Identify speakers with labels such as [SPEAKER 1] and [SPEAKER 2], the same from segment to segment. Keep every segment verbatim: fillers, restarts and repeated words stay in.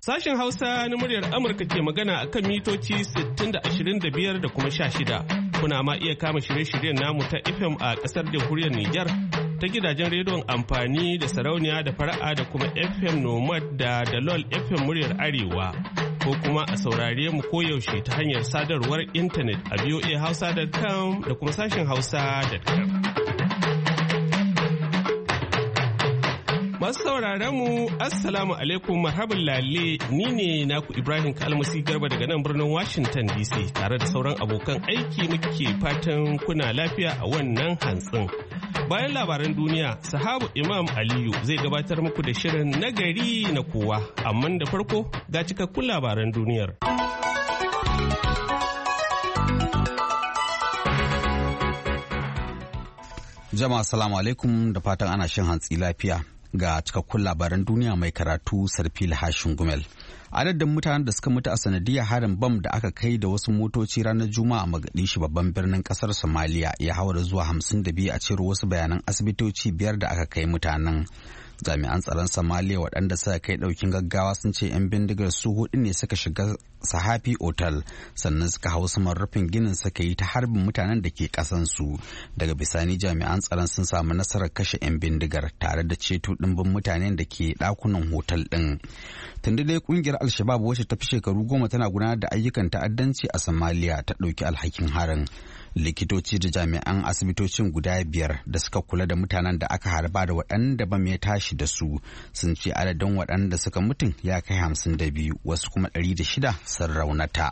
[SPEAKER 1] Sashen Hausa na muryar Amurka ke magana a kan mitoci sittin da ashirin da biyar da kuma sha shida. Kuna ma iya kama shirye-shiryen namu ta F M a ƙasar jamhuriyar Nijar ta gidajen rediyon amfani da sarauniya da fara'a da kuma F M Nomad da Dalol F M muryar Arewa. Ko kuma a saurare mu koyaushe ta hanyar sadarwar intanet a v o a hausa dot com da kuma sashen hausa dot com. Masu sauraron mu assalamu alaikum marhaban lalle, ni ne naku Ibrahim Kalmasi Garba daga nan birnin Washington D C tare da sauran abokan aiki muke fatan kuna lafiya a wannan hantsin. Bayan labaran duniya, sahabu Imam Aliyu zai gabatar muku da shirin nagari na kowa, amma da farko ga cikakkun labaran duniyar.
[SPEAKER 2] Jama'a salamu alaikum da fatan ana shan hantsi lafiya. Ga cikakkun labaran duniya mai karatu Sarfil Hashin Gumel. Adadin mutanen da suka mutu a sanadiyar harin bam da aka kai da wasu motoci ranar Juma'a a Mogadishu babban birnin kasar Somalia ya haura zuwa hamsin da biyu a cewar wasu bayanan asibitoci biyar da aka kai mutanen. Jami'an tsaron Somalia waɗanda suka kai ɗaukin gaggawa sun ce 'yan bindigar su hudu ne suka shiga Sahafi Otal sannan suka hau saman rufin ginin suka yi ta harbin mutanen da ke kasansu. Daga bisani jami'an tsaron sun samu nasarar kashe 'yan bindigar tare da ceto ɗimbin mutanen da ke ɗakunan hotel ɗin. Tunda dai kungiyar Al-Shabaab wacce ta fi shekaru goma tana gudanar da ayyukan ta'addanci a Somalia ta ɗauki alhakin harin. Likitoci da jami'an asibitocin guda biyar da suka kula da mutanen da aka harba da waɗanda bam ya tashi da su sun ce adadin waɗanda suka mutum ya kai hamsin da biyu, wasu kuma ɗari da shida sun raunata.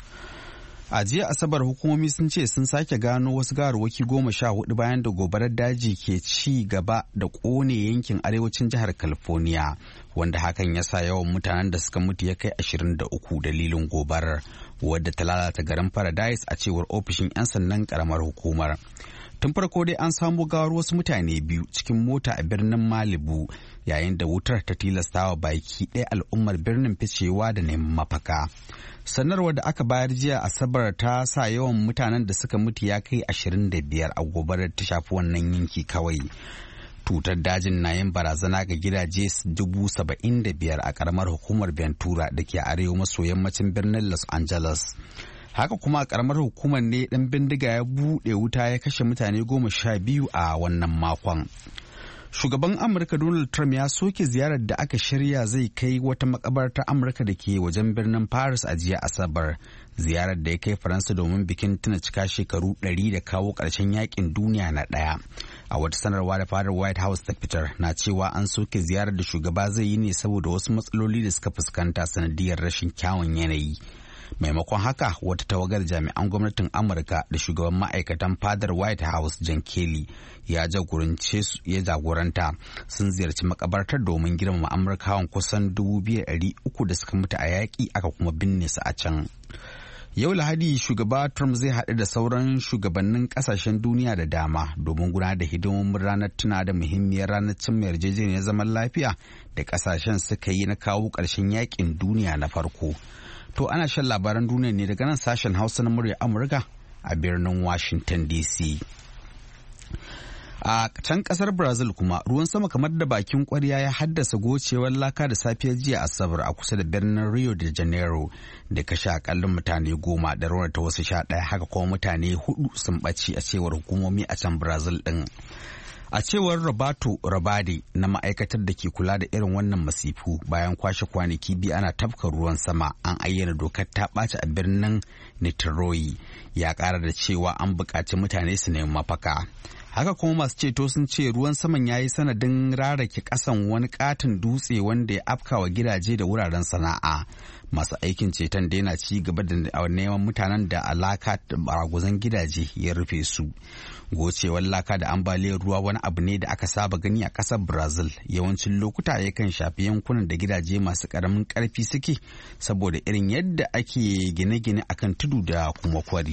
[SPEAKER 2] A jiya Asabar hukumomi sun ce sun sake gano wasu gawarwaki goma sha hudu bayan da gobarar daji ke ci gaba da kone yankin arewacin jihar California, wanda hakan ya sa yawan mutanen da suka mutu ya kai ashirin da uku dalilin gobarar, wadda ta lalata garin Paradise a cewar ofishin 'yan sandan karamar hukumar. Tun farko dai an samu gawar wasu mutane biyu cikin mota a birnin Malibu yayin da wutar ta tilastawa baki ɗaya al'ummar birnin ficewa da neman mafaka. Sanarwar da aka bayar jiya Asabar ta sa yawan mutanen da suka mutu ya kai ashirin da biyar a gobarar ta shafi wannan yanki kawai. Tutar dajin na yin barazana ga gidaje dubu saba'in da biyar a karamar hukumar Ventura da ke arewa maso yammacin birnin Los Angeles. Haka kuma a karamar hukumar ne dan bindiga ya buɗe wuta ya kashe mutane goma sha biyu a wannan makon. Shugaban Amurka Donald Trump ya soke ziyarar da aka shirya zai kai wata makabartar Amurka da ke wajen birnin Paris a jiya Asabar. Ziyarar da ya kai Faransa domin bikin tuna cika shekaru ɗari da kawo ƙarshen yakin duniya na ɗaya. A wata sanarwa da fadar White House ta fitar na cewa an soke ziyarar da shugaba zai yi ne saboda wasu matsaloli da suka fuskanta sanadiyar rashin kyawun yanayi. Maimakon haka wata tawagar jami'an gwamnatin Amurka da shugaban ma'aikatan fadar White House John Kelly ya jagorance su ya jagoranta sun ziyarci makabartar domin girmama Amurkawan kusan dubu biyu da ɗari uku da suka mutu a yaƙi aka kuma binne su a can. Yau Lahadi shugaba Trump zai haɗu da sauran shugabannin ƙasashen duniya da dama domin gudanar da hidimomin ranar tuna da muhimmiyar ranar cimma yarjejeniyar zaman lafiya da ƙasashen suka yi na kawo ƙarshen yaƙin duniya na farko. To ana shan labaran duniya ne daga nan sashen Hausa na murya Amurka a birnin Washington D C. A can kasar Brazil kuma ruwan sama kamar da bakin kwarya ya haddasa gocewar laka da safiyar jiya Asabar a kusa da birnin Rio de Janeiro da kashe akallin mutane goma da raunata wasu sha ɗaya, haka kuma mutane hudu sun ɓaci a cewar hukumomi a can Brazil ɗin. A cewar Roberto Rabade na ma'aikatar da ke kula da irin wannan masifu, bayan kwashe kwanaki biyu ana tafka ruwan sama, an ayyana dokar ta ɓaci a birnin Niterói. Ya ƙara da cewa an buƙaci mutane su nemi mafaka. Haka kuma masu ceto sun ce ruwan saman ya yi sanadin rarake ƙasan wani ƙaton dutse wanda ya afkawa gidaje da wuraren sana'a. Masu aikin ceton da yana ci gaba da neman mutanen da alaka da baraguzan gidaje ya rufe su. Gocewar laka da ambaliyar ruwa wani abu ne da aka saba gani a ƙasar Brazil. Yawancin lokuta yakan shafi yankunan da gidaje masu ƙaramin ƙarfi suke saboda irin yadda ake gine-gine akan tudu da kuma kwari.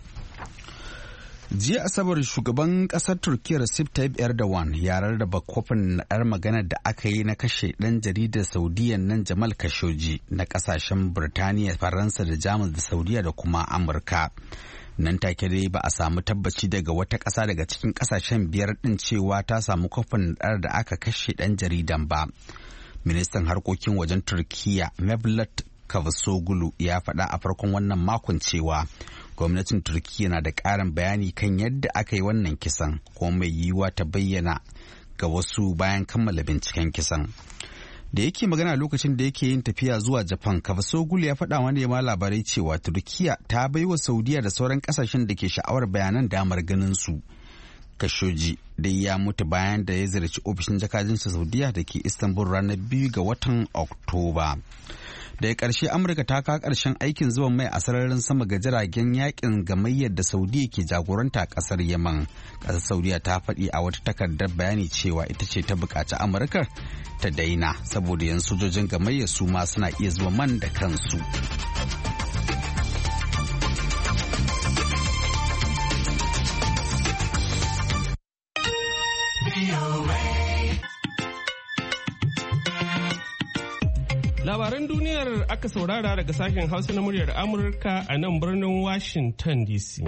[SPEAKER 2] Jiya Asabar shugaban kasar Turkiyya Recep Tayyip Erdogan ya rarraba kofin naɗar maganar da aka yi na kashe ɗan jaridar Saudiya nan Jamal Khashoggi na kasashen Birtaniya, Faransa da Jamus da Saudiya da kuma Amurka. Nan take dai ba a samu tabbaci daga wata ƙasa daga cikin ƙasashen biyar ɗin cewa ta samu kofin naɗar da aka kashe ɗan jaridan ba. Ministan harkokin wajen Turkiyya Mevlut Cavusoglu ya faɗa a farkon wannan makon cewa gwamnatin Turkiyya na da ƙarin bayani kan yadda aka yi wannan kisan, kuma mai yiwuwa ta bayyana ga wasu bayan kammala binciken kisan. Da yake magana lokacin da yake yin tafiya zuwa Japan, Cavusoglu ya faɗa wani ma labarai cewa Turkiyya ta bai wa Saudiya da sauran ƙasashen da ke sha'awar bayanan damar ganin su. Khashoggi dai ya mutu bayan da ya ziyarci ofishin jakadunsa Saudiya da ke Istanbul ranar biyu ga watan Oktoba. Daga ƙarshe Amurka ta kawo ƙarshen aikin zuba mai a sararin sama ga jiragen yakin gamayyar da Saudiya ke jagoranta a ƙasar Yaman. Ƙasar Saudiya ta faɗi a wata takardar bayani cewa ita ce ta buƙaci Amurka ta daina saboda yan sojojin gamayyar su ma suna iya zuba man da kansu.
[SPEAKER 1] Labaran duniyar aka saurara daga sashen Hausa na muryar Amurka a nan birnin Washington D C.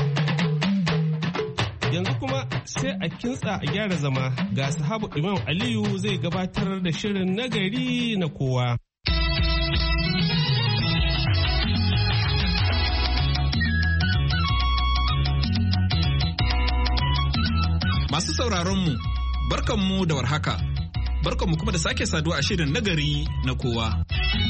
[SPEAKER 1] Yanzu kuma sai a kintsa a gyara zama ga sahabu Imam Aliyu zai gabatar da shirin nagari na kowa.
[SPEAKER 3] Masu sauraronmu, barkanmu da warhaka. Barkanmu kuma da sake saduwa a shirin nagari na kowa.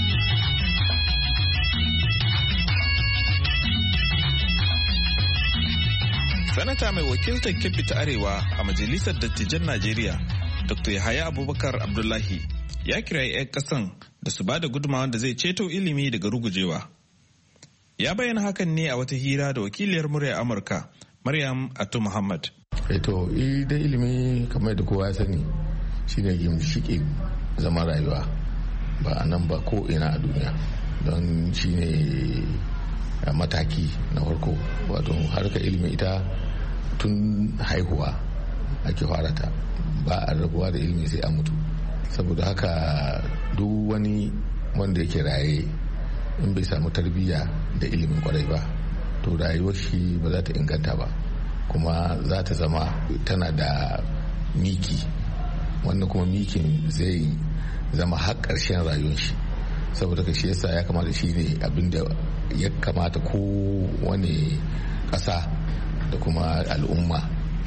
[SPEAKER 3] Sanata mai wakiltar Kebbi ta Arewa a Majalisar Dattijan Najeriya, Doktor Yahaya Abubakar Abdullahi, ya kirayi 'yan ƙasan da su ba da gudunmawar da zai ceto ilimi daga rugujewa. Ya bayyana hakan ne a wata hira da wakiliyar murya Amurka, Maryam Atu Muhammad.
[SPEAKER 4] Eto, idan ilimi kamar da kowa ya sani shine gimshiƙin zama rayuwa ba a nan ba ko ina a duniya, don shine mataki na farko. Wato harkar ilimi ita tun haihuwa ake farata, ba a rabuwa da ilimi sai a mutu. Saboda haka duk wani wanda yake raye in bai samu tarbiyya da ilimin kwarai ba, to rayuwar shi ba za ta inganta ba, kuma za ta zama tana da miki, wannan kuma mikin zai zama har ƙarshen rayuwar shi. Saboda ka shi yasa ya kamata shi ne abinda ya kamata ko wani ƙasa da kuma al'umma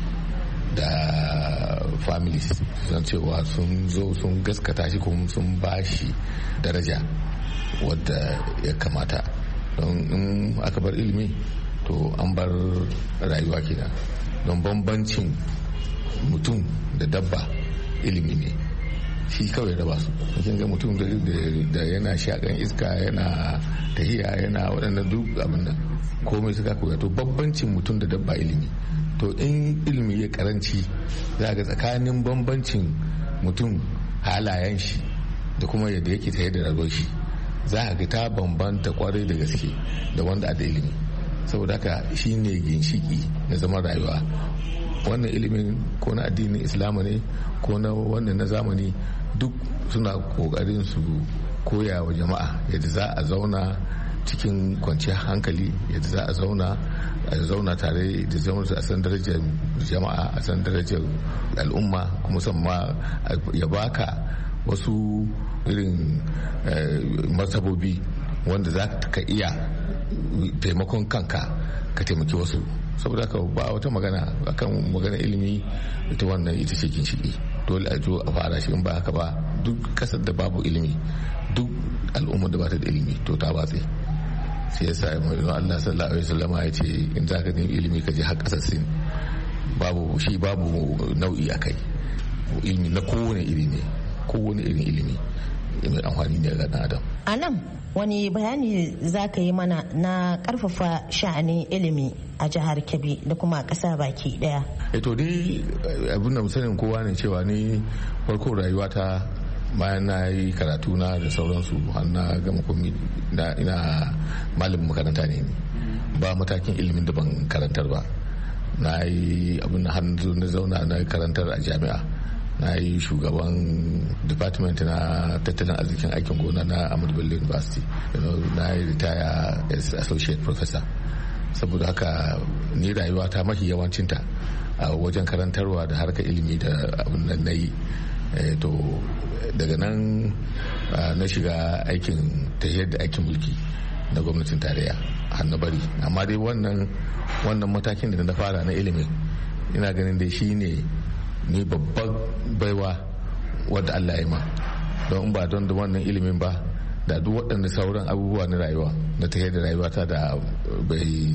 [SPEAKER 4] da families sun cewa sun zo sun gaskata shi kuma sun ba shi daraja wadda ya kamata. Don in aka bar ilimi to an bar rayuwa kenan. Don bambancin mutum da dabba ilimi ne, shi kawai raba su. Kin ga mutum da yana shakan iska, yana tahiya, yana waɗannan duk abin nan komai suka koya. To bambancin mutum da dabba ilimi. To in ilimi ya karanci, za ga tsakanin bambancin mutum halayen shi da kuma yadda yake tafiya da rayuwar shi, za ga ta bambanta kwarai da gaske da wanda a da ilimi. Saboda haka shi ne ginshiki na zaman rayuwa. Wannan ilimin ko na addinin Islama ne ko na wannan na zamani, duk suna kokarin su koya wa jama'a yadda za a zauna cikin kwanciyar hankali, yadda za a zauna a zauna tare da zama a san darajar jama'a, a san darajar al'umma, kuma musamman ya baka wasu irin martabobi wanda za ka iya taimakon kanka ka taimaki wasu. Saboda haka ba wata magana akan magana ilimi, ita wannan ita ce ginshiki, dole a zo a fara shi. In ba haka ba, duk kasar da babu ilimi, duk al'ummar da ba ta da ilimi to ta batse. Sai yasa Allah sallallahu alaihi wasallam ya ce in za ka nemi ilimi ka je har kasar Sin, babu shi babu nau'i akai. Ilimi na kowane iri ne, kowane irin ilimi mai amfani ne ga dan adam.
[SPEAKER 5] A nan wani bayani za ka yi mana na karfafa sha'anin ilimi a jihar Kebbi da kuma ƙasa baki daya?
[SPEAKER 4] E to ni abin da sanin kowa ne cewa ni farko rayuwata bayan na yi karatu na da sauransu har na gama komi na ina malamin makaranta ne, ba matakin ilimin da ban karantar ba. Na yi abin da har na zauna na karantar a jami'a, na yi shugaban department na tattalin arzikin aikin gona na Ahmadu Bello University, na yi ritaya as associate professor. Saboda haka ni rayuwa ta mafi yawancinta a wajen karantarwa da harkar ilimi da abin da na yi to daga nan na shiga aikin tafiyar da aikin mulki na gwamnatin tarayya har na bari. Amma dai wannan wannan matakin da na fara na ilimin ina ganin dai shi ne ni babban baiwa wadda Allah ya ma, don ba don da wannan ilimin ba da duk waɗanda sauran abubuwa na rayuwa na tafiyar da rayuwa ta da bai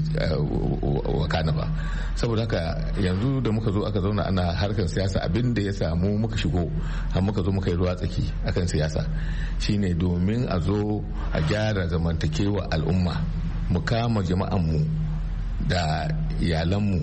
[SPEAKER 4] wakana ba. Saboda haka yanzu da muka zo aka zauna ana harkar siyasa, abin da ya samu muka shigo har muka zo muka yi ruwa tsaki akan siyasa shine domin a zo a gyara zamantakewa al'umma, mu kama jama'anmu da iyalanmu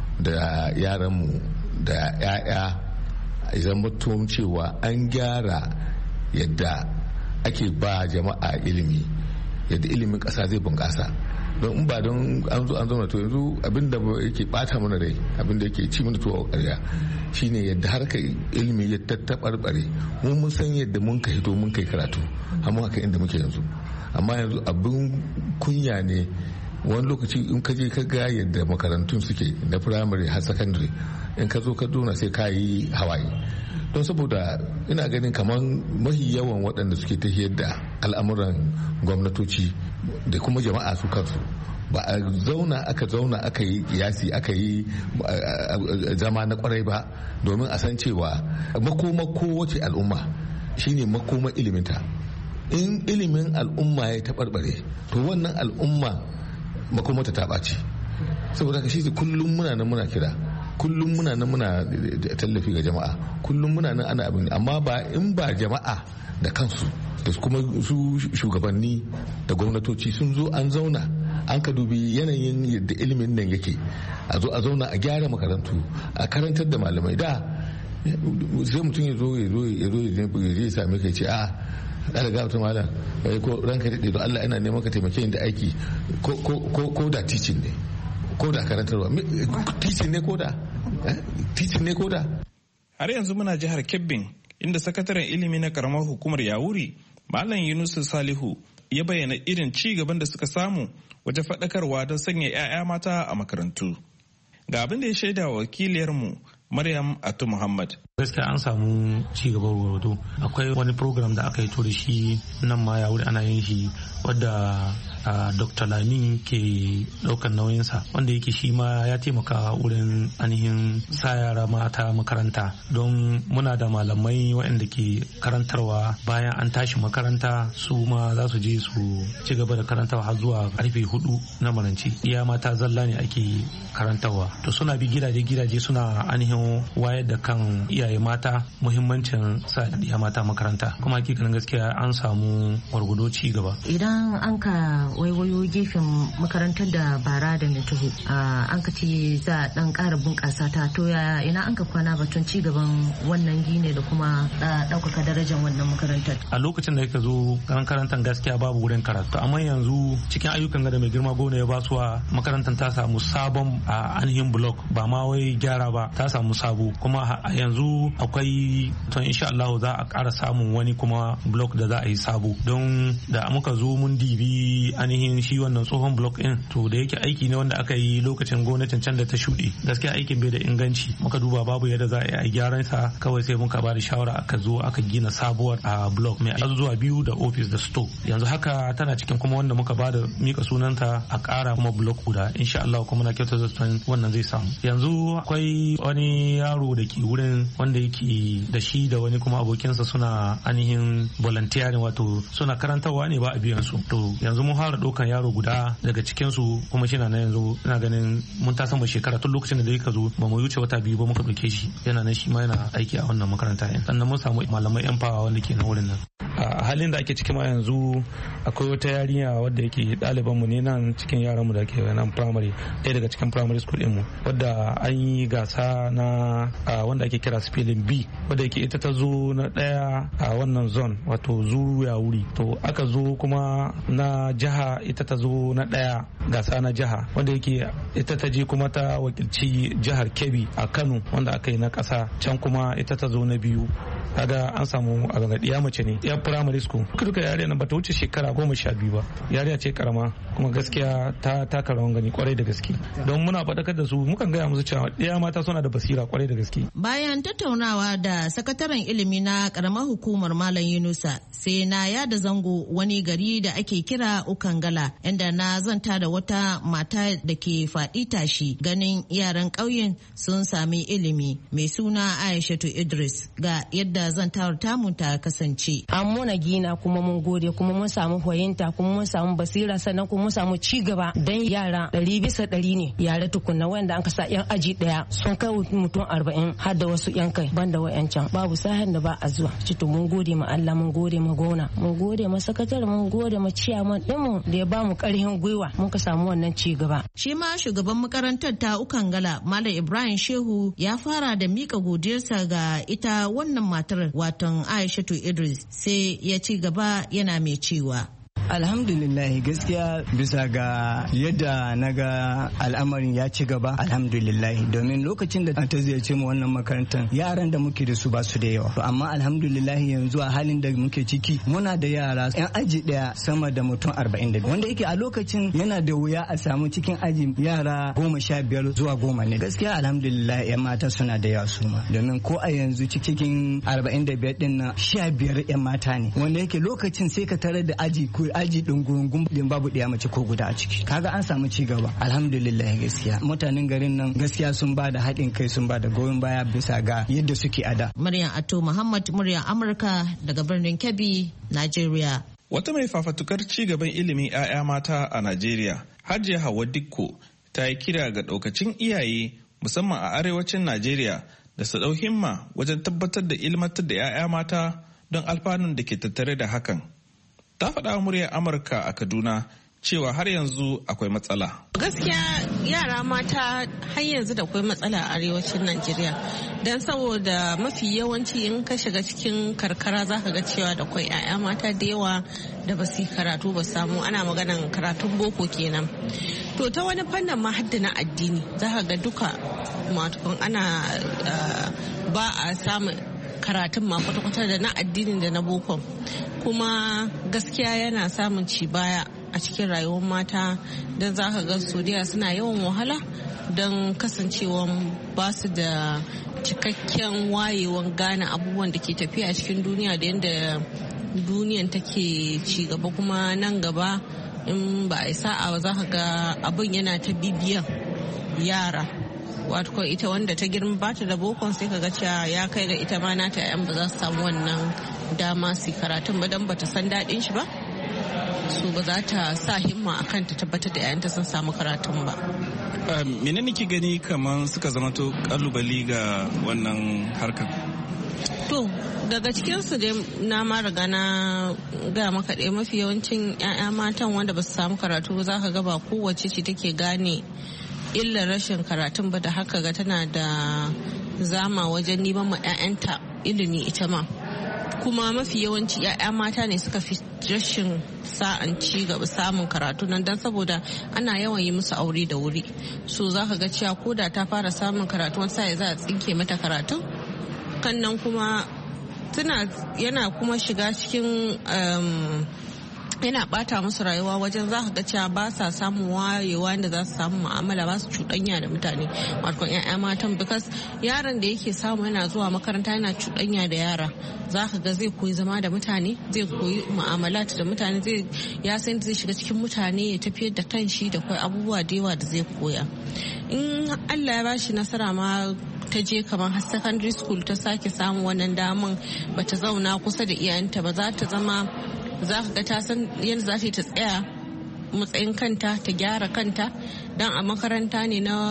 [SPEAKER 4] da yaranmu da 'ya'ya, idan mutum cewa an gyara yadda ake ba jama'a ilimi, yadda ilimin ƙasa zai bunƙasa. Don in ba don an zo an zauna to yanzu abinda yake bata mana rai, abinda yake ci mana tuwa ƙarya shine yadda harkar ilimi ya tattaɓarɓare. Mun mun san yadda mun ka hito mun kai karatu amma haka inda muke yanzu, amma yanzu abin kunya ne wani lokaci in ka je ka ga yadda makarantun suke na firamare har sakandare, in ka zo ka dona sai ka yi hawaye. Don saboda ina ganin kamar mahi yawan waɗanda suke tafiyar da al'amuran gwamnatoci da kuma jama'a su kansu ba a zauna aka zauna aka yi kiyasi aka yi zama na kwarai ba domin a san cewa makoma kowace al'umma shine makoma iliminta. In ilimin al'umma ya taɓarɓare to wannan al'umma makomata ta ɓaci. Saboda haka shi kullum muna nan muna kira, kullum muna nan muna tallafi ga jama'a, kullum muna nan ana abin, amma ba in ba jama'a da kansu da kuma su shugabanni da gwamnatoci sun zo an zauna an ka dubi yanayin yadda ilimin nan yake, a zo a zauna a gyara makarantu, a karantar da malamai. Da sai mutum ya zo ya zo ya zo ya je ya same ka ce a kada ga mutum malam ko ranka daɗe don Allah ina neman ka taimake ni da aiki ko da teaching ne ko da karantarwa, teaching ne ko da teaching ne ko da.
[SPEAKER 3] Har yanzu muna jihar Kebbin inda sakataren ilimi na karamar hukumar Yawuri Malam Yunus Salihu ya bayyana irin ci gaban da suka samu wajen faɗakarwa don sanya 'ya'ya mata a makarantu. Ga abin da ya shaida wa wakiliyarmu Maryam Atu Muhammad.
[SPEAKER 6] Gaskiya an samu ci gaban wato akwai wani program da aka yi to da shi nan ma Yawuri ana yin shi wadda Uh, Doctor Lamin ke daukan nauyinsa, wanda yake shi ma ya taimaka wurin ainihin sa yara mata makaranta, don muna da malamai waɗanda ke karantarwa bayan an tashi makaranta su ma za su je su ci gaba da karantarwa har zuwa karfe hudu na maranci. Iya mata zalla ne ake karantarwa, to suna bi gidaje gidaje suna ainihin wayar da kan iyaye mata muhimmancin sa iya mata makaranta, kuma hakikanin gaskiya an samu gwargwado ci gaba.
[SPEAKER 5] Idan an ka waiwayo gefen makarantar da bara da mintuhu an ka ce za a dan kara bunƙasa ta, to ya ina an ka kwana batun ci gaban wannan gine da kuma ɗaukaka darajar wannan makarantar.
[SPEAKER 6] A lokacin da ka zo makarantar gaskiya babu wurin karatu, amma yanzu cikin ayyukan da mai girma gona ya basuwa makarantar ta samu sabon a ainihin block, ba ma wai gyara ba, ta samu sabo, kuma a yanzu akwai to insha Allah za a ƙara samun wani kuma block da za a yi sabo, don da muka zo mun dibi ainihin shi wannan tsohon block din, to da yake aiki ne wanda aka yi lokacin gwamnatin can da ta shuɗe, gaskiya aikin bai da inganci, muka duba babu yadda za a yi gyaran sa, kawai sai muka ba da shawara aka zo aka gina sabuwar a block mai zuwa biyu da office da store. Yanzu haka tana cikin kuma wanda muka ba da mika sunanta a ƙara kuma block guda, insha Allah kuma na kyautar zaton wannan zai samu. Yanzu akwai wani yaro da ke wurin wanda yake da shi da wani kuma abokinsa suna ainihin volunteering, wato suna karantarwa ne ba a biyan su. To yanzu mun fara ɗaukan yaro guda daga cikin su, kuma shi na yanzu ina ganin mun ta sama shekara tun lokacin da ka zo ba mu wuce wata biyu ba muka ɗauke shi, yana nan shi ma yana aiki a wannan makaranta. Sannan mun samu malamai yan fawa wanda ke na wurin nan. A halin da ake ciki ma yanzu akwai wata yarinya wadda yake ɗaliban mu ne nan cikin yaran mu da ke nan primary, ɗaya daga cikin primary school din mu, wadda an yi gasa na wanda ake kira spelling B, wadda yake ita ta zo na ɗaya a wannan zone wato zuru ya wuri, to aka zo kuma na jiha ita ta zo na ɗaya gasa na jiha wanda yake ita ta je kuma ta wakilci jihar Kebbi a Kano wanda aka yi na kasa can kuma ita ta zo na biyu. Kaga an samu a gangadiya mace ne ya primary school duka yariya nan bata wuce shekara goma sha biyu ba, yariya ce karama kuma gaskiya ta taka rawan gani kwarai da gaske don muna faɗakar da su mukan gaya musu cewa ɗaya mata suna da basira kwarai da gaske.
[SPEAKER 5] Bayan tattaunawa da sakataren ilimi na karamar hukumar Malam Yunusa sai na yada zango wani gari da ake kira Ukangala inda na zanta da wata mata da ke faɗi tashi ganin yaran ƙauyen sun sami ilimi mai suna Aishatu Idris ga yadda zantawar tamu ta kasance.
[SPEAKER 7] An muna gina kuma mun gode kuma mun samu fahimta kuma mun samu basira sannan kuma mun samu ci gaba dan yara ɗari bisa ɗari ne yara tukunna wanda an kasa yan aji ɗaya sun kai mutum arba'in har da wasu yan kai banda wayancan babu sahan da ba a zuwa. Cito mun gode ma Allah mun gode ma gona mun gode ma sakatare mun gode ma ciyaman ɗinmu da ya ba mu ƙarfin gwiwa mun ka samu wannan ci gaba.
[SPEAKER 5] Shi ma shugaban makarantar ta Ukangala Malam Ibrahim Shehu ya fara da mika godiyarsa ga ita wannan matar watan Aishatu Idris sai ya ci gaba yana mai cewa.
[SPEAKER 8] Alhamdulillah gaskiya bisa ga yadda na ga al'amarin ya ci gaba alhamdulillah domin lokacin da ta ziyarce mu wannan makarantar yaran da muke da su ba su da yawa amma alhamdulillah yanzu a halin da muke ciki muna da yara yan aji daya sama da mutum arba'in da wanda yake a lokacin yana da wuya a samu cikin aji yara goma sha biyar zuwa goma ne gaskiya alhamdulillah yan mata suna da yawa su ma domin ko a yanzu cikin arba'in da biyar din na sha biyar yan mata ne wanda yake lokacin sai ka tarar da aji ko aji din gurungun din babu ɗaya mace ko guda a ciki kaga an samu ci gaba alhamdulillah gaskiya mutanen garin nan gaskiya sun ba da haɗin kai sun ba da goyon baya bisa ga yadda suke a da.
[SPEAKER 5] Maryam Ato Muhammad muryar Amurka daga birnin Kebbi, Najeriya.
[SPEAKER 3] Wata mai fafatukar ci gaban ilimin 'ya'ya mata a Najeriya, Hajiya Hauwa Dikko ta yi kira ga ɗaukacin iyaye musamman a arewacin Najeriya da su ɗau himma wajen tabbatar da ilmantar da 'ya'ya mata don alfanun da ke tattare da hakan. Ta faɗa wa muryar Amurka a Kaduna cewa har yanzu akwai matsala.
[SPEAKER 9] Gaskiya yara mata har yanzu da akwai matsala a arewacin Najeriya. Don saboda mafi yawanci in ka shiga cikin karkara za ka ga cewa da akwai 'ya'ya mata da yawa da ba su karatu ba samu ana maganan karatun boko kenan. To ta wani fannin ma hadda na addini za ka ga duka matukun ana ba a samun karatun ma kwata-kwata da na addinin da na boko kuma gaskiya yana samun ci baya a cikin rayuwar mata don za ka ga sodiya suna yawan wahala don kasancewa ba su da cikakken wayewan gane abubuwan da ke tafiya a cikin duniya da yadda duniyan take ci gaba kuma nan gaba in ba a yi sa'a ba za ka ga abin yana ta bibiyan yara wato ita wanda ta girma ba ta da bokon sai kaga cewa ya kai ga ita ma nata yan ba za su samu wannan dama su karatun ba dan bata san daɗin shi ba su ba za ta sa himma akan ta tabbatar da yayanta sun samu karatun ba.
[SPEAKER 3] Menene ki gani kamar suka zama to kalubali ga wannan harkar?
[SPEAKER 9] To daga cikinsu dai na ma riga na ga maka ɗaya mafi yawancin 'ya'ya matan wanda ba su samu karatu ba za ka ga ba kowace ce take gane illar rashin karatun ba da haka ga tana da zama wajen neman ma 'ya'yanta ilimi ita ma kuma mafi yawanci 'ya'ya mata ne suka fi rashin sa'an ci gaba samun karatu nan don saboda ana yawan yi musu aure da wuri so za ka ga cewa ko da ta fara samun karatu wani sa'a za a tsinke mata karatu kan nan kuma tana yana kuma shiga cikin yana bata musu rayuwa wajen za ka ga cewa ba sa samun wayewa da za su samu mu'amala ba su cuɗanya da mutane wato ƴaƴa matan because yaron da yake samu yana zuwa makaranta yana cuɗanya da yara za ka ga zai koyi zama da mutane zai koyi mu'amala da mutane zai ya san zai shiga cikin mutane ya tafiyar da kanshi da kai abubuwa da yawa da zai koya in Allah ya bashi nasara ma ta je kamar har secondary school ta sake samu wannan daman bata zauna kusa da iyayenta ba za ta zama za ka ga ta san yadda za ta yi ta tsaya matsayin kanta ta gyara kanta don a makaranta ne na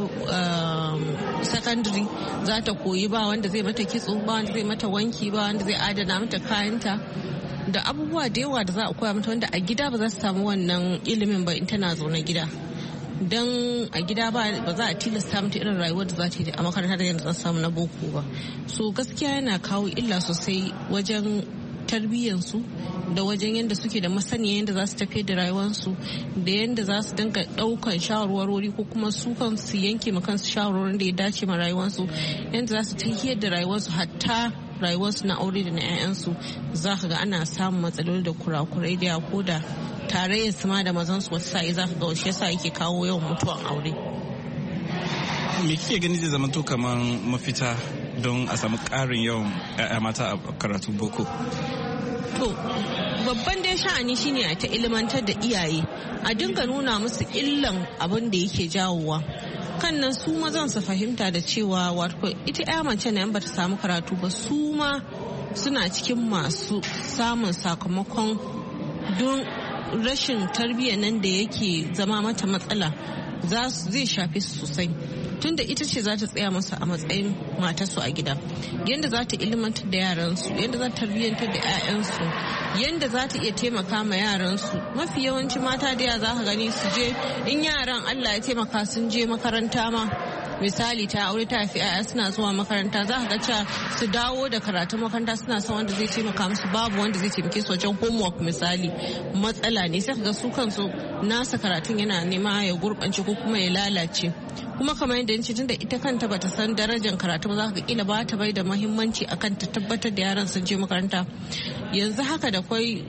[SPEAKER 9] secondary za ta koyi ba wanda zai mata kitso ba wanda zai mata wanki ba wanda zai adana mata kayanta da abubuwa da yawa da za a koya mata wanda a gida ba za su samu wannan ilimin ba in tana zaune gida don a gida ba za a tilasta mata irin rayuwar da za ta yi a makaranta da yadda za su samu na boko ba so gaskiya yana kawo illa sosai wajen tarbiyyansu da wajen yadda suke da masaniya yadda za su tafiyar da rayuwarsu da yadda za su dinga ɗaukan shawarwarori ko kuma su kansu yanke ma kansu shawarwarin da ya dace ma rayuwarsu, yadda za su tafiyar da rayuwarsu hatta rayuwarsu na aure da na 'ya'yansu. Za ka ga ana samun matsaloli da kurakurai da ko da tarayyar su ma da mazansu wasu sa'i za ka ga wasu yasa yake kawo yawan mutuwan aure.
[SPEAKER 3] Me kike gani zai zama to kamar mafita don a samu ƙarin yawan 'ya'ya mata a karatu boko?
[SPEAKER 9] To babban dai sha'ani shine a ta ilimantar da iyaye, a dinga nuna musu illan abin da yake jawowa. Kan nan su mazan su fahimta da cewa wato ita 'ya mace na yan bata samu karatu ba su ma suna cikin masu samun sakamakon don rashin tarbiyyar nan da yake zama mata matsala zai shafi su sosai. Tunda ita ce za ta tsaya masa a matsayin matarsu a gida, yadda za ta ilmantar da yaransu, yadda za ta tarbiyyantar da 'ya'yansu, yadda za ta iya taimaka ma yaransu. Mafi yawanci mata da za ka gani su je in yaran Allah ya taimaka sun je makaranta ma, misali ta aure ta fi 'ya'ya suna zuwa makaranta, za ka ga cewa su dawo da karatun makaranta suna son wanda zai taimaka musu, babu wanda zai taimake su wajen homework misali, matsala ne. Sai ka ga su kansu nasa karatun yana nema ya gurɓance ko kuma ya lalace. Kuma kamar yadda yanci tunda ita kanta bata san darajar karatu ba, za ka kila ba ta bai da muhimmanci akan ta tabbatar da yaran sun je makaranta. Yanzu haka da kwai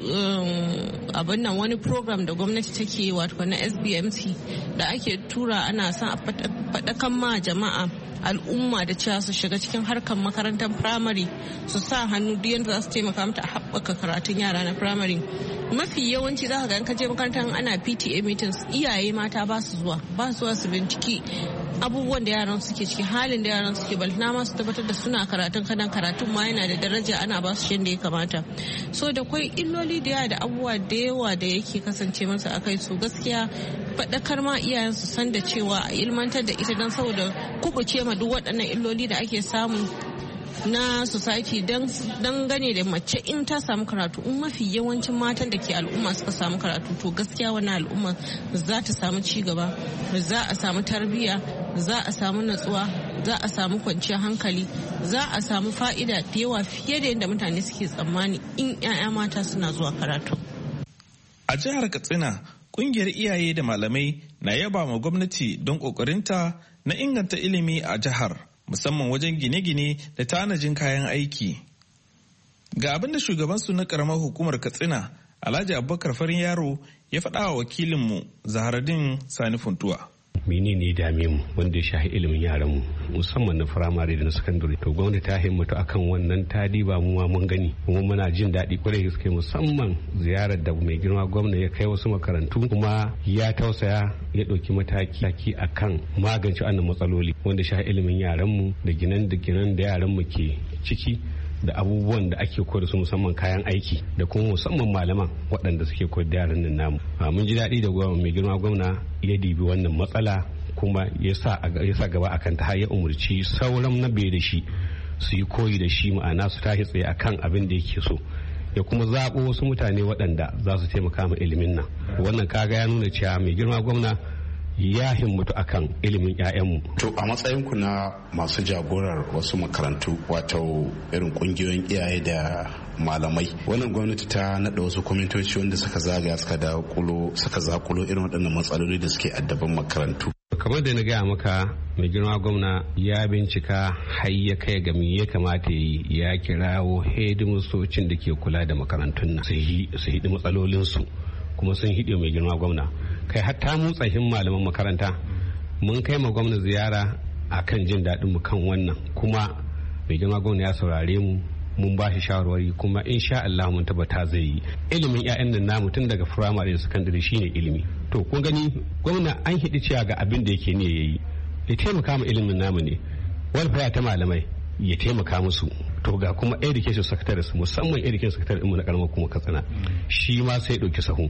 [SPEAKER 9] abin nan wani program da gwamnati take wato na S B M C da ake tura ana son a faɗakan ma jama'a al'umma da cewa su shiga cikin harkar makarantar firamare, su sa hannu duk yadda za su taimaka mata a haɓaka karatun yara na firamare. Mafi yawanci za ka ga in ka je makarantar ana P T A meetings, iyaye mata ba su zuwa ba su zuwa su binciki abubuwan da yaran suke ciki, halin da yaran suke, balna ma su tabbatar da suna karatun kanan karatun ma yana da daraja ana ba su shi da ya kamata. So da kwai illoli da yawa da abubuwa da yawa da yake kasance masa akai, su gaskiya faɗakar ma iyayen su san da cewa a ilmantar da ita don saboda kubuce ma duk waɗannan illoli da ake samu na society don gane da mace in ta samu karatu. In mafi yawancin matan da ke al'umma suka samu karatu, to gaskiya wannan al'umma za ta samu ci gaba, za a samu tarbiyya, za a samu natsuwa, za a samu kwanciyar hankali, za a samu fa'ida da yawa fiye da yadda mutane suke tsammani in 'ya'ya mata suna zuwa karatu.
[SPEAKER 3] A jihar Katsina, kungiyar iyaye da malamai na yaba ma gwamnati don kokarinta na inganta ilimi a jihar, musamman wajen gine-gine da tanajin kayan aiki. Ga abin da shugabansu na karamar hukumar Katsina, Alhaji Abubakar Farin Yaro, ya faɗa wa wakilinmu Zaharaddin Sani Funtuwa.
[SPEAKER 10] menene ya dame mu wanda ya shahi ilimin yaran mu musamman na firamare da na sakandare, to gwamnati ta himmatu akan wannan ta diba mu ma mun gani kuma muna jin daɗi kwarai gaske, musamman ziyarar da mai girma gwamna ya kai wasu makarantu kuma ya tausaya ya ɗauki mataki akan magance wannan matsaloli wanda shahi ilimin yaran mu da ginan da ginan da yaran mu ke ciki da abubuwan da ake koyar su musamman kayan aiki da kuma musamman malaman waɗanda suke koyar da yaran nan namu. Mun ji daɗi da mai girma gwamna ya dibi wannan matsala kuma ya sa gaba akan ta har ya umarci sauran na bai da shi su yi koyi da shi, ma'ana su tashi tsaye akan abin da yake so, ya kuma zaɓo wasu mutane waɗanda za su taimaka ma ilimin nan. Wannan kaga ya nuna cewa mai girma gwamna ya himmatu akan ilimin 'ya'yanmu.
[SPEAKER 11] To a matsayinku na masu jagorar wasu makarantu wato irin kungiyoyin iyaye da malamai, wannan gwamnati ta naɗa wasu kwamitoci wanda suka zagaya suka dakulo suka zakulo irin waɗannan matsaloli da suke addaban makarantu.
[SPEAKER 10] Kamar da na gaya maka, mai girma gwamna ya bincika har ya kai ga me ya kamata yi, ya kirawo hedimostocin da ke kula da makarantun nan su hidi matsalolinsu kuma sun hidi mai girma gwamna. Kai hatta mu tsahin malaman makaranta mun kai ma gwamna ziyara akan jin daɗin mu kan wannan, kuma mai girma gwamna ya saurare mu, mun ba shi shawarwari kuma insha Allah mun tabbata zai yi. Ilimin 'ya'yan nan namu tun daga firamare da sakandare shine ilimi. To kun gani gwamna an hidi cewa ga abin da yake ne yayi, ya taimaka ma ilimin namu ne, walfaya ta malamai ya taimaka musu. To ga kuma education secretary musamman education secretary mu na karamar kuma Katsina, shi ma sai dauki sahu.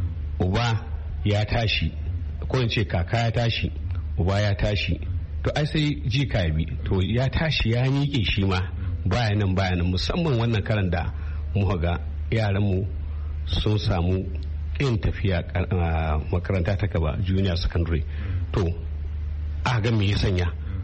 [SPEAKER 10] Uba ya tashi, ko in ce kaka ya tashi, uba ya tashi, to ai sai jika bi, to ya tashi ya miƙe shi ma bayanan bayanan musamman wannan karan da muka ga yaranmu sun samu ƙin tafiya makaranta ta gaba junior secondary. To a ga me ya sanya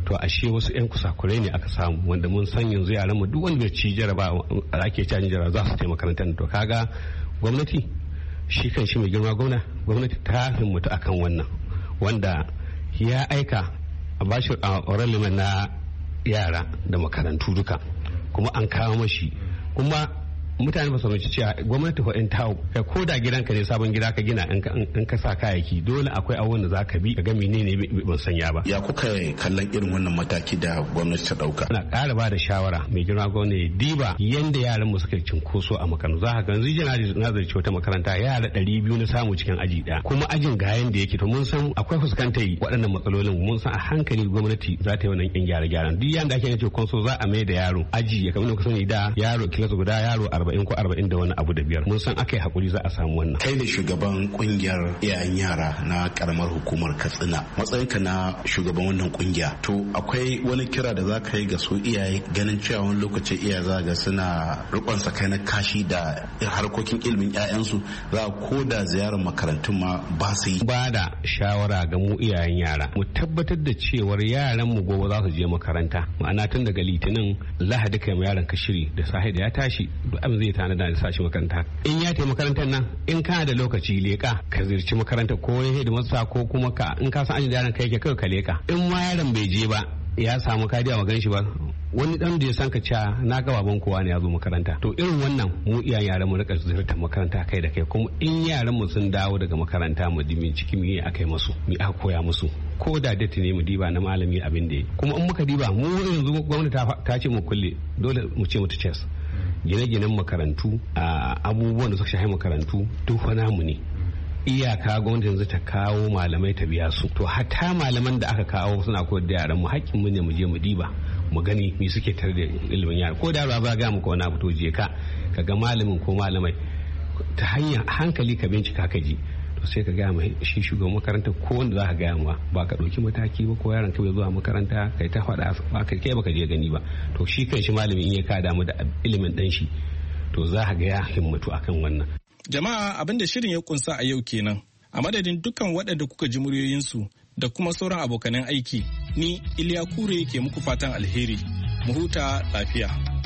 [SPEAKER 10] to ashe wasu 'yan kusakurai ne aka samu wanda mun san yanzu yaran mu duk wanda bai ci jaraba ake cajin jaraba za su taimaka makarantar. To kaga gwamnati shi kan shi mai girma gwamna gwamnati ta himmatu akan wannan wanda ya aika a bashi oral na yara da makarantu duka kuma an kawo mashi kuma mutane ba su mace cewa gwamnati fa in tawo ko da gidanka ne sabon gida ka gina in ka sa kayayyaki dole akwai abubuwan da za ka bi ga menene ban sanya ba.
[SPEAKER 11] Ya kuka kallon irin wannan mataki da gwamnati ta dauka?
[SPEAKER 10] Ana ƙara ba da shawara mai girma gwamnati ya diba yanda yaran mu suka cinkoso a makarantu. Za ka ga yanzu jina na zarce wata makaranta yara ɗari biyu na samu cikin aji ɗaya kuma ajin ga yanda yake to mun san akwai fuskantar waɗannan matsalolin mun san a hankali gwamnati za ta yi wannan kin gyare gyaran duk yanda ake ce konso za a mai da yaro aji ya kamar ka sani da yaro kilasa guda yaro arba'in ko arba'in da wani abu da biyar mun san aka yi hakuri za a samu wannan.
[SPEAKER 11] Kai ne shugaban kungiyar iyayen yara na karamar hukumar Katsina matsayinka na shugaban wannan kungiya to akwai wani kira da za ka yi ga su iyaye ganin cewa wani lokaci iyaye za ga suna rikon sakai na kashi da harkokin ilimin ƴaƴansu za ko da ziyarar makarantun ma ba su yi.
[SPEAKER 10] Ba da shawara ga mu iyayen yara mu tabbatar da cewar yaran mu gobe za su je makaranta ma'ana tun daga litinin lahadi kai ma yaran ka shiri da sahi da ya tashi duk abin zai tana da sashi makaranta in ya tafi makarantar nan in kana da lokaci leka ka zirci makaranta ko ya da masa ko kuma ka in ka san ajin da yaran kai ke kai ka leka in ma yaron bai je ba ya samu kadiya magan shi ba wani dan da ya san ka cewa na ga baban kowa ne ya zo makaranta to irin wannan mu iyayen yaran mu rika zirtar makaranta kai da kai kuma in yaran mu sun dawo daga makaranta mu dimi cikin me akai musu me aka koya musu ko da datti ne mu diba na malami abin da kuma in muka diba mu yanzu gwamnati ta ce mu kulle dole mu ce mu ta ces gine-ginen makarantu a abubuwan da suka shafi makarantu duk wani namu ne iyaka gwamnati yanzu ta kawo malamai ta biya su to hatta malaman da aka kawo suna koyar da yaran mu hakkin mu ne mu je mu diba mu gani me suke tare da ilimin yara ko da ba ga muku wani abu to je ka kaga malamin ko malamai ta hanya hankali ka bincika ka ji to sai ka gaya mai shi shugaban makaranta ko wanda za ka gaya ma ba ka ɗauki mataki ba ko yaron ka bai zuwa makaranta kai ta faɗa ba ka kai baka je gani ba to shi kan shi malamin in ya ka damu da ilimin dan shi to za ka ga ya himmatu akan wannan.
[SPEAKER 3] Jama'a abin da shirin ya kunsa a yau kenan a madadin dukkan waɗanda kuka ji muryoyinsu da kuma sauran abokanan aiki ni Iliya Kure ke muku fatan alheri mu huta lafiya.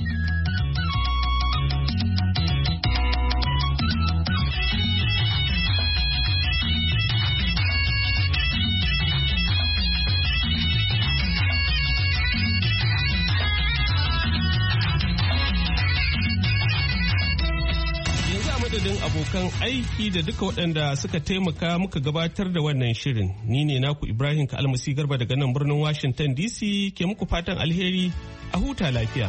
[SPEAKER 1] madadin abokan aiki da duka waɗanda suka taimaka muka gabatar da wannan shirin ni ne naku Ibrahim Kalmasi Garba daga nan birnin Washington D C ke muku fatan alheri a huta lafiya.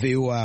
[SPEAKER 12] baiwa